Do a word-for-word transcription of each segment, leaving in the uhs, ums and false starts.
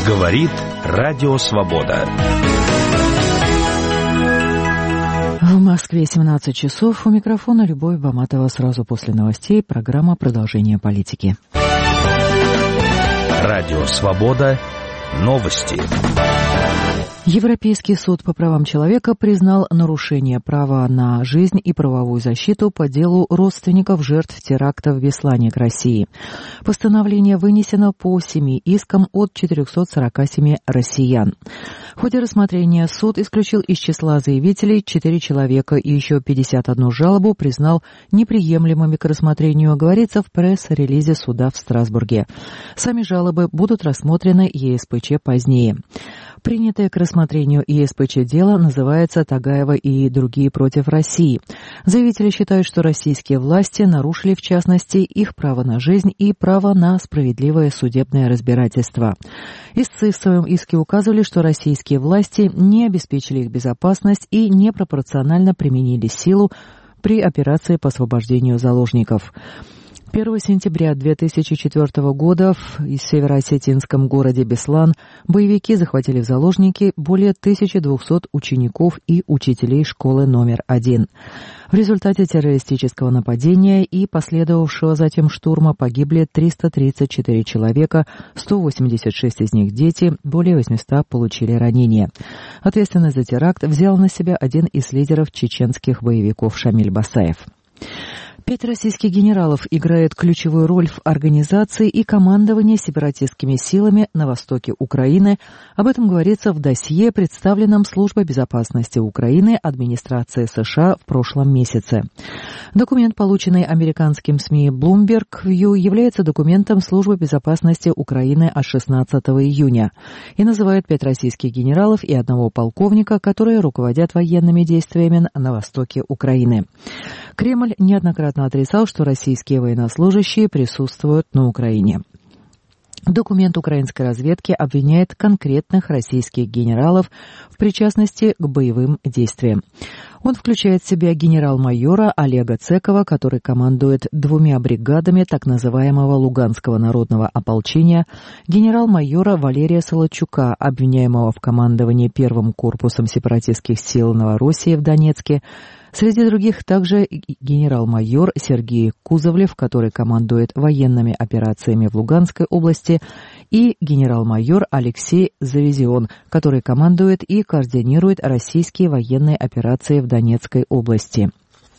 Говорит Радио Свобода. В Москве семнадцать часов. У микрофона Любовь Баматова. Сразу после новостей программа «Продолжение политики». Радио Свобода. Новости. Европейский суд по правам человека признал нарушение права на жизнь и правовую защиту по делу родственников жертв теракта в Беслане к России. Постановление вынесено по семи искам от четырехсот сорока семи россиян. В ходе рассмотрения суд исключил из числа заявителей четыре человека и еще пятьдесят одну жалобу признал неприемлемыми к рассмотрению, говорится в пресс-релизе суда в Страсбурге. Сами жалобы будут рассмотрены ЕСПЧ позднее. Принятое к рассмотрению ЕСПЧ дело называется «Тагаева и другие против России». Заявители считают, что российские власти нарушили, в частности, их право на жизнь и право на справедливое судебное разбирательство. Истцы в своем иске указывали, что российские власти не обеспечили их безопасность и непропорционально применили силу при операции по освобождению заложников. первого сентября две тысячи четвёртого года в североосетинском городе Беслан боевики захватили в заложники более тысячи двухсот учеников и учителей школы номер один. В результате террористического нападения и последовавшего затем штурма погибли триста тридцать четыре человека, сто восемьдесят шесть из них дети, более восемьсот получили ранения. Ответственность за теракт взял на себя один из лидеров чеченских боевиков Шамиль Басаев. Пять российских генералов играют ключевую роль в организации и командовании сепаратистскими силами на востоке Украины. Об этом говорится в досье, представленном Службой безопасности Украины администрации США в прошлом месяце. Документ, полученный американским СМИ Bloomberg View, является документом Службы безопасности Украины от шестнадцатого июня и называет пять российских генералов и одного полковника, которые руководят военными действиями на востоке Украины. Кремль неоднократно отрицал, что российские военнослужащие присутствуют на Украине. Документ украинской разведки обвиняет конкретных российских генералов в причастности к боевым действиям. Он включает в себя генерал-майора Олега Цекова, который командует двумя бригадами так называемого Луганского народного ополчения, генерал-майора Валерия Солодчука, обвиняемого в командовании первым корпусом сепаратистских сил Новороссии в Донецке. Среди других также генерал-майор Сергей Кузовлев, который командует военными операциями в Луганской области, и генерал-майор Алексей Завизион, который командует и координирует российские военные операции в Донецкой области.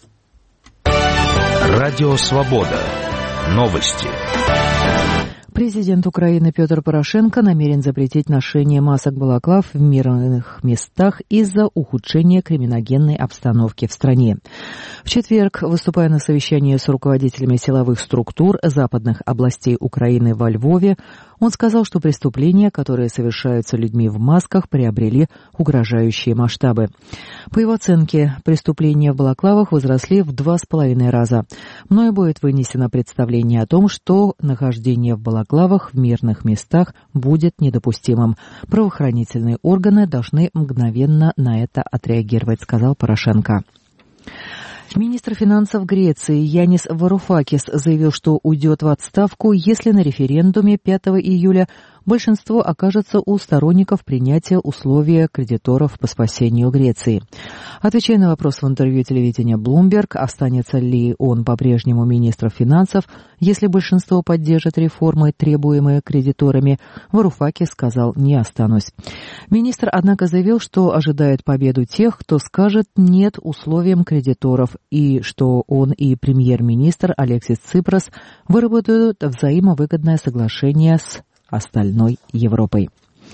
Радио Свобода. Новости. Президент Украины Петр Порошенко намерен запретить ношение масок-балаклав в мирных местах из-за ухудшения криминогенной обстановки в стране. В четверг, выступая на совещании с руководителями силовых структур западных областей Украины во Львове, он сказал, что преступления, которые совершаются людьми в масках, приобрели угрожающие масштабы. По его оценке, преступления в балаклавах возросли в два с половиной раза. Мною будет вынесено представление о том, что нахождение в балаклавах в мирных местах будет недопустимым. Правоохранительные органы должны мгновенно на это отреагировать, сказал Порошенко. Министр финансов Греции Янис Варуфакис заявил, что уйдет в отставку, если на референдуме пятого июля большинство окажется у сторонников принятия условия кредиторов по спасению Греции. Отвечая на вопрос в интервью телевидения Bloomberg, останется ли он по-прежнему министром финансов, если большинство поддержит реформы, требуемые кредиторами, Варуфакис сказал: «Не останусь». Министр, однако, заявил, что ожидает победу тех, кто скажет «нет» условиям кредиторов, и что он и премьер-министр Алексис Ципрас выработают взаимовыгодное соглашение с остальной Европой.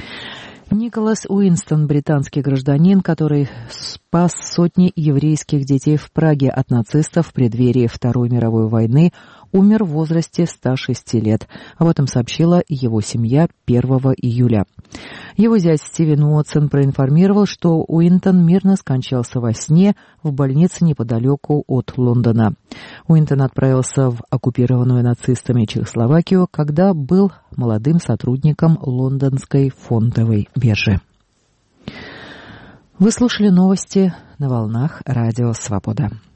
Николас Уинстон, британский гражданин, который спас сотни еврейских детей в Праге от нацистов в преддверии Второй мировой войны, умер в возрасте ста шести лет. Об этом сообщила его семья первого июля. Его зять Стивен Уотсон проинформировал, что Уинтон мирно скончался во сне в больнице неподалеку от Лондона. Уинтон отправился в оккупированную нацистами Чехословакию, когда был молодым сотрудником лондонской фондовой биржи. Вы слушали новости на волнах Радио Свобода.